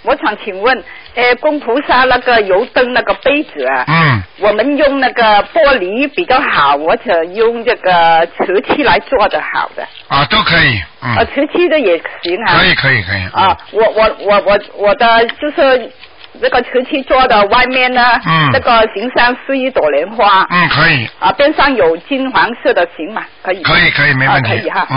我想请问，供菩萨那个油灯那个杯子啊，我们用那个玻璃比较好，或者用这个瓷器来做的好的？啊， 都可以。 瓷器的也行啊。 可以。 啊，我的就是这个瓷器做的，外面呢，这个形象是一朵莲花。 可以。 啊，边上有金黄色的行嘛？可以。 可以，没问题。 可以哈。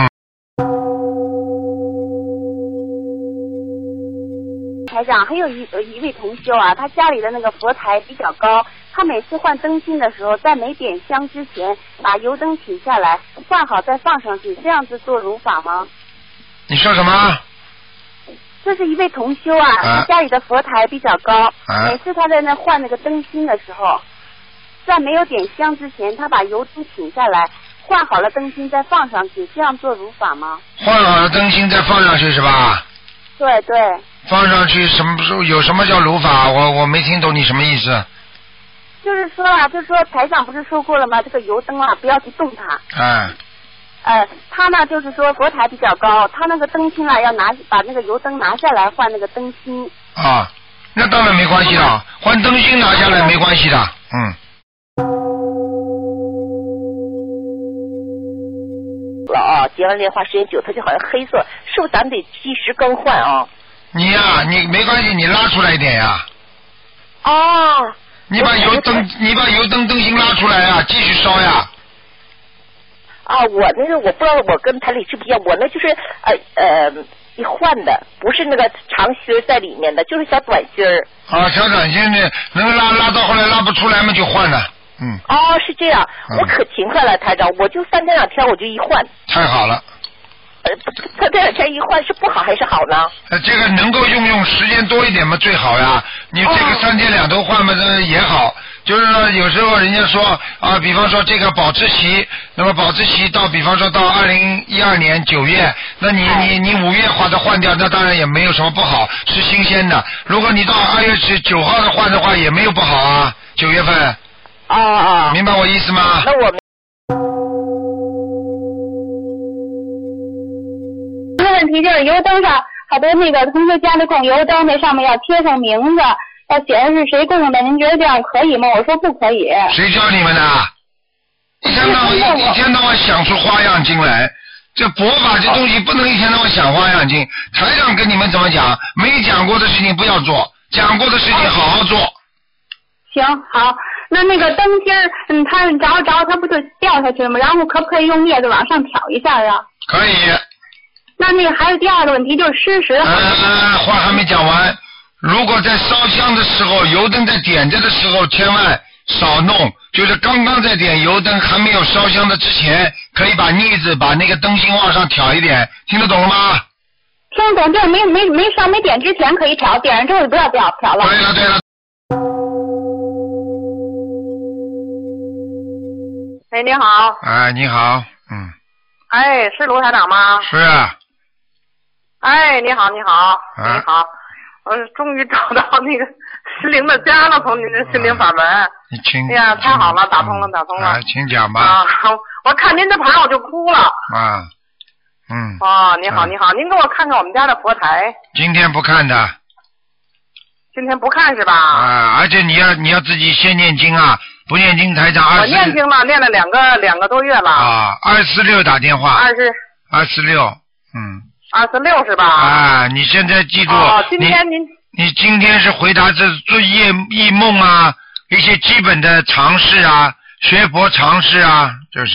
台长，还有一位同修啊，他家里的那个佛台比较高，他每次换灯芯的时候，在没点香之前，把油灯取下来，换好再放上去，这样子做如法吗？ 你说什么？ 这是一位同修啊，他家里的佛台比较高，每次他在那换那个灯芯的时候，在没有点香之前，他把油灯取下来，换好了灯芯再放上去，这样做如法吗？ 换好了灯芯再放上去是吧？ 对。 放上去什么时候有什么叫如法？我没听懂你什么意思。 就是说啊，台长不是说过了吗？这个油灯啊，不要去动它。他呢就是说佛台比较高，他那个灯芯啊要把那个油灯拿下来换那个灯芯。 啊，那当然没关系的，换灯芯拿下来没关系的。 接完电话时间久，它就好像黑色，是不是咱们得及时更换啊？ 你没关系，你拉出来一点呀。你把油灯灯芯拉出来呀，继续烧呀。 我那个我不知道我跟台里是不一样，我那就是一换的，不是那个长芯在里面的，就是小短芯儿。 小短芯的，能拉到后来拉不出来嘛就换了。 是这样，我可勤快了，台长，我就3天2天我就一换。 太好了。 3天2天一换是不好还是好呢？ 这个能够用时间多一点嘛最好呀。你这个3天2头换嘛也好，就是说有时候人家说比方说这个保质期，那么保质期比方说到2012年9月，那你5月把它换掉，那当然也没有什么不好，是新鲜的。如果你到2月9号的换的话，也没有不好啊，9月份。明白我意思吗？ 那我这个问题就是油灯上好多那个同学家里供油灯，那上面要贴上名字，要写的是谁供的，您觉得这样可以吗？我说不可以。 谁教你们的？一天到晚想出花样精来，这佛法这东西不能一天到晚想花样精。台长跟你们怎么讲？没讲过的事情不要做，讲过的事情好好做。 行，好。那个灯芯儿，它着它不就掉下去了吗？然后可不可以用镊子往上挑一下啊？ 可以。 那个还有第二个问题，就是湿时。 话还没讲完。如果在烧香的时候，油灯在点着的时候，千万少弄。就是刚刚在点油灯还没有烧香的之前，可以把镊子把那个灯芯往上挑一点，听得懂了吗？ 听懂，就是没烧没点之前可以挑，点上之后就不要挑了。 对了。 你好。 你好。 是卢台长吗？ 是啊。 你好。我终于找到那个失灵的家了，从您的心灵法门。 你请。 哎呀，太好了，打通了。 请讲吧。 我看您这牌我就哭了。你好，您给我看看我们家的佛台。 今天不看的。 今天不看是吧？ 而且你要自己先念经啊，不念经台长我念经了，念了两个多月了。 246打电话。246。 26是吧？ 你现在记住。 今天你今天是回答这做异梦啊，一些基本的常识啊，学佛常识啊，就是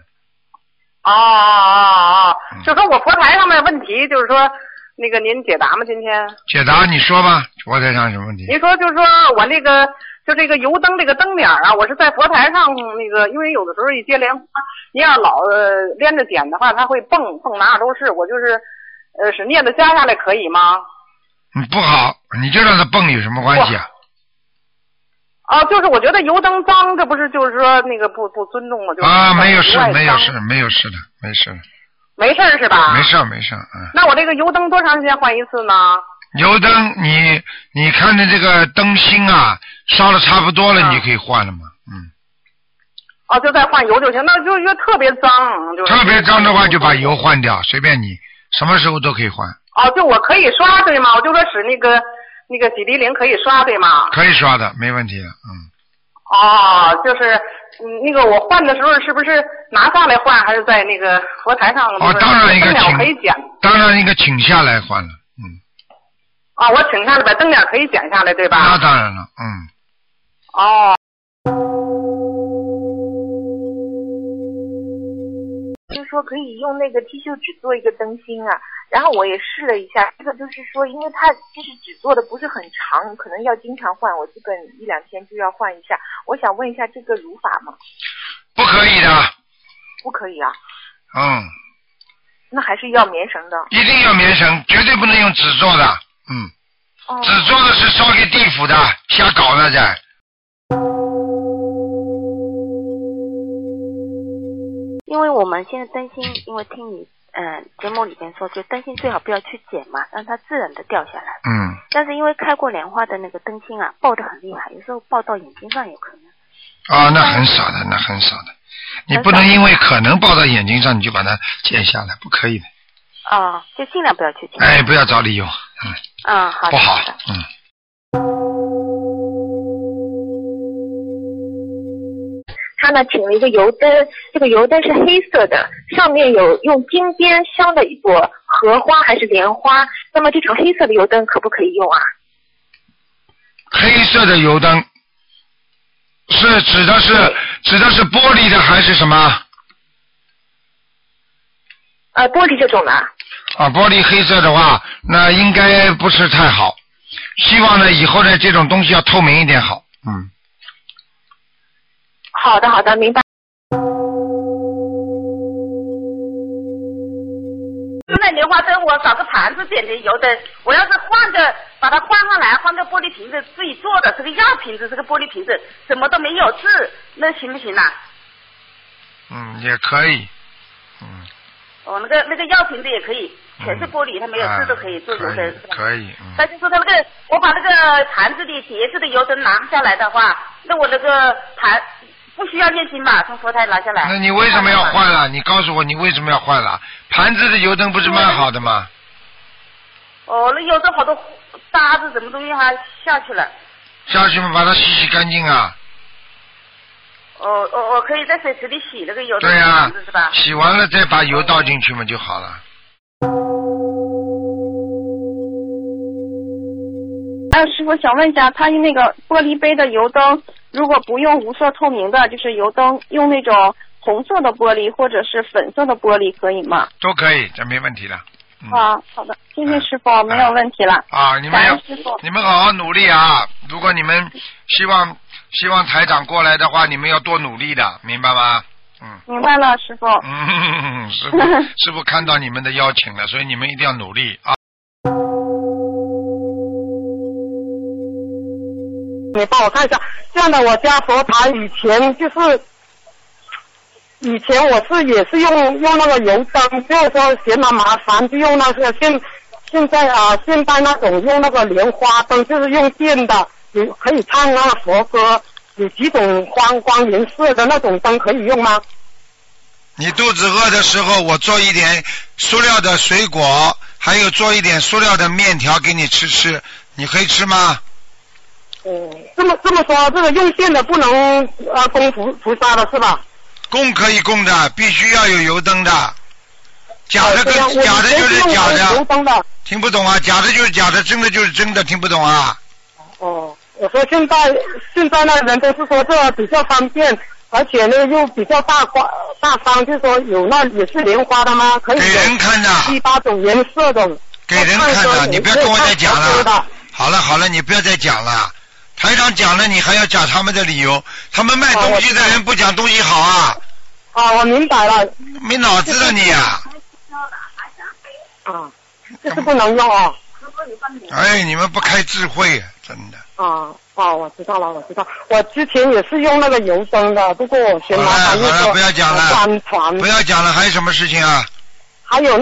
就说我佛台上面的问题，就是说那个您解答吗？今天解答，你说吧，佛台上什么问题？ 您说就是说我那个就这个油灯这个灯脸啊，我是在佛台上那个，因为有的时候一接莲花，您要老连着点的话，它会蹦哪都是，我就是使镊子夹下来可以吗？ 不好，你就让它蹦有什么关系啊？ 就是我觉得油灯脏，这不是就是说那个不尊重吗？ 没有事的，没事。 没事是吧？ 没事。 那我这个油灯多长时间换一次呢？ 油灯你看的这个灯芯啊，烧的差不多了，你就可以换了嘛。 就再换油就行，那就特别脏。 特别脏的话就把油换掉，随便你，什么时候都可以换。 就我可以刷对吗？我就说使那那个洗涤灵可以刷对吗？ 可以刷的，没问题的， 哦，就是那个我换的时候是不是拿下来换，还是在那个佛台上？ 哦，当然应该请， 可以剪。 当然应该请下来换了， 哦，我请下来把灯脸可以剪下来，对吧？ 那当然了， 哦。 就是说可以用那个剃须纸做一个灯芯啊，然后我也试了一下，这个就是说，因为它其实纸做的不是很长，可能要经常换，我基本1-2天就要换一下。我想问一下，这个如法吗？ 不可以的。 不可以啊。 那还是要棉绳的。 一定要棉绳，绝对不能用纸做的。纸做的是烧给地府的，瞎搞呢在。 因为我们现在灯芯，因为听你节目里边说，就灯芯最好不要去剪嘛，让它自然的掉下来。但是因为开过莲花的那个灯芯啊，爆得很厉害，有时候爆到眼睛上有可能。 那很少的，那很少的。你不能因为可能爆到眼睛上，你就把它剪下来，不可以的。 就尽量不要去剪。 不要找理由。 好的。 不好。 他呢请了一个油灯，这个油灯是黑色的，上面有用金边镶的一朵荷花还是莲花，那么这种黑色的油灯可不可以用啊？ 黑色的油灯是指的是玻璃的还是什么？ 玻璃这种的。 玻璃黑色的话，那应该不是太好。希望呢以后呢这种东西要透明一点好。 好的，明白。 那莲花灯我找个盘子点的油灯，我要是把它换上来，换个玻璃瓶子自己做的，这个药瓶子，这个玻璃瓶子什么都没有字，那行不行啊？ 也可以。 那个药瓶子也可以，全是玻璃，它没有字都可以做油灯。 可以。 他就说他我把那个盘子里叠着的油灯拿下来的话，那我那个盘不需要念经吧？从佛台拿下来。 那你为什么要换了？你告诉我你为什么要换了？盘子的油灯不是蛮好的吗？ 那有的好多渣子什么东西还下去了。 下去嘛，把它洗干净啊。 我可以在水池里洗那个油灯。 对呀， 是吧？ 洗完了再把油倒进去嘛就好了。 师傅想问一下，他那个玻璃杯的油灯，如果不用无色透明的，就是油灯，用那种红色的玻璃或者是粉色的玻璃可以吗？ 都可以，这没问题的。 好的，谢谢师傅，没有问题了。 你们好好努力啊！如果你们希望台长过来的话，你们要多努力的，明白吗？ 明白了，师傅。 师傅看到你们的邀请了，所以你们一定要努力啊！ 你帮我看一下，这样的我家佛台以前我也是用那个油灯，就是说嫌它麻烦，就用那个现在那种用那个莲花灯，就是用电的，可以唱那个佛歌，有几种光颜色的那种灯可以用吗？ 你肚子饿的时候，我做一点塑料的水果，还有做一点塑料的面条给你吃，你可以吃吗？ 这么说，这个用电的不能供菩萨的是吧？ 供可以供的，必须要有油灯的。假的就是假的。听不懂啊？假的就是假的，真的就是真的，听不懂啊？ 我说现在那人都是说这比较方便，而且呢又比较大方，就是说有那也是莲花的吗？可以给人看的 7、8种颜色的。 给人看的，你不要跟我再讲了。好了，你不要再讲了。台长讲了，你还要讲他们的理由？他们卖东西的人不讲东西好啊！ 我明白了。 没脑子了你呀！ 这是不能用啊！ 你们不开智慧，真的。 我知道了。我之前也是用那个油灯的，不过我嫌麻烦。 好了，不要讲了。不要讲了，还有什么事情啊？ 还有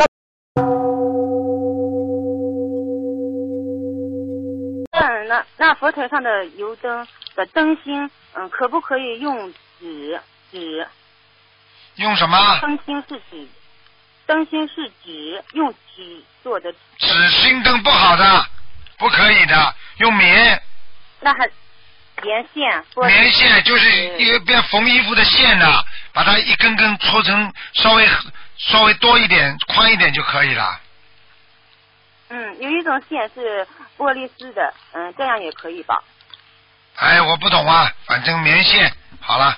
那佛台上的油灯的灯芯，可不可以用纸？ 用什么？ 灯芯是纸，用纸做的。 纸芯灯不好的，不可以的。 用棉。 那还棉线？ 棉线就是一边缝衣服的线呢，把它一根根搓成稍微多一点、宽一点就可以了。 有一种线是玻璃丝的，这样也可以吧？ 哎，我不懂啊，反正棉线好了。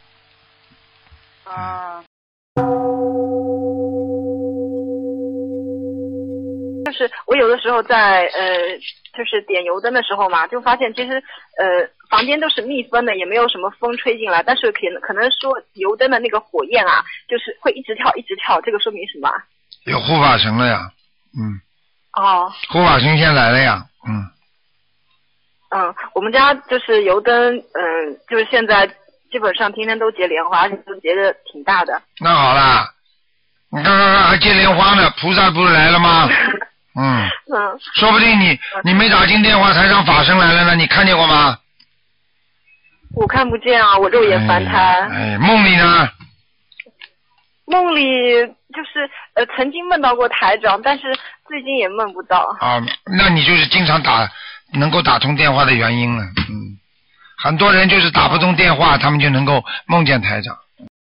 就是我有的时候在就是点油灯的时候嘛，就发现其实房间都是密封的，也没有什么风吹进来，但是可能说油灯的那个火焰啊，就是会一直跳，这个说明什么？ 有护法神了呀，护法神先来了呀， 我们家就是油灯，就是现在基本上天天都结莲花，而且都结的挺大的。 那好啦，你刚刚还结莲花呢，菩萨不是来了吗？说不定你没打进电话台上法身来了呢，你看见过吗？ 我看不见啊，我肉眼凡胎。 梦里呢？ 梦里就是曾经梦到过台长，但是最近也梦不到。 那你就是经常能够打通电话的原因了。很多人就是打不通电话，他们就能够梦见台长。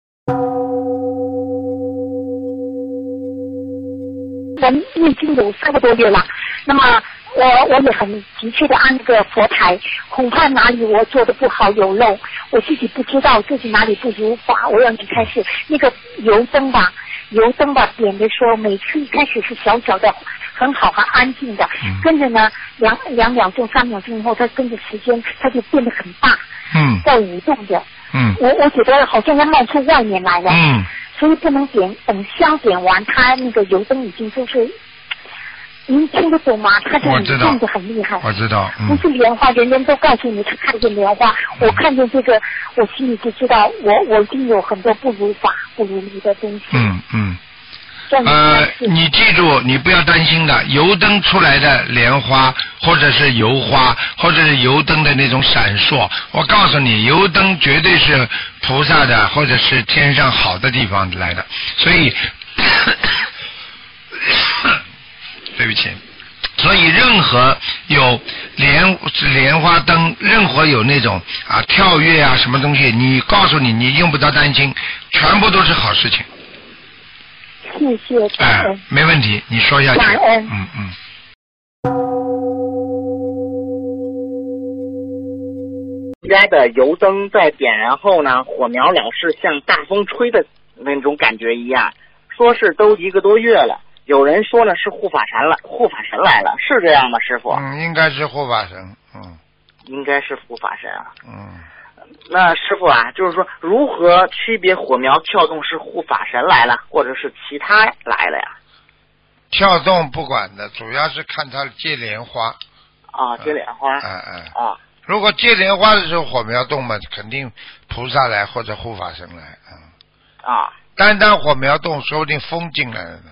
我已经有3个多月了，那么我也很急切的按那个佛台，恐怕哪里我做的不好有漏，我自己不知道自己哪里不如法。我让你开始那个油灯吧点的时候，每次一开始是小小的，很好很安静的，跟着呢2秒钟3秒钟以后，它跟着时间它就变得很大，在舞动的，我觉得好像要冒出外面来了，所以不能等香点完，它那个油灯已经就是。您听得懂吗？他这样动得很厉害。 我知道。 不是莲花，人人都告诉你他看见莲花，我看见这个，我心里就知道，我一定有很多不如法、不如理的东西。 你记住，你不要担心的，油灯出来的莲花，或者是油花，或者是油灯的那种闪烁，我告诉你，油灯绝对是菩萨的，或者是天上好的地方来的，所以。对不起，所以任何有莲花灯，任何有那种跳跃啊什么东西，你告诉你用不着担心，全部都是好事情。 谢谢感恩。 没问题，你说下去。 感恩。 家的油灯在点燃后呢，火苗老是像大风吹的那种感觉一样，说是都1个多月了。有人说呢是护法神来了，是这样吗，师傅？ 应该是护法神， 应该是护法神啊。那师傅啊，就是说如何区别火苗跳动是护法神来了，或者是其他来了呀？ 跳动不管的，主要是看他接莲花。 接莲花。 如果接莲花的时候火苗动嘛，肯定菩萨来或者护法神来。单火苗动，说不定风进来了呢。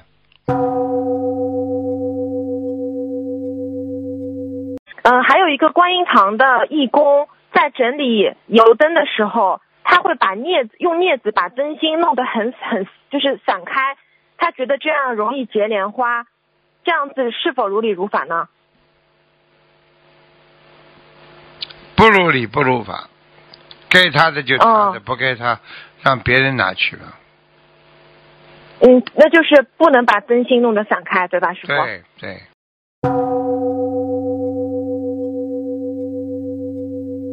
还有一个观音堂的义工在整理油灯的时候，他会把用镊子把灯芯弄得很就是散开，他觉得这样容易结莲花，这样子是否如理如法呢？ 不如理不如法，给他的就他的，不给他让别人拿去了。 那就是不能把灯芯弄得散开，对吧，师傅？ 对。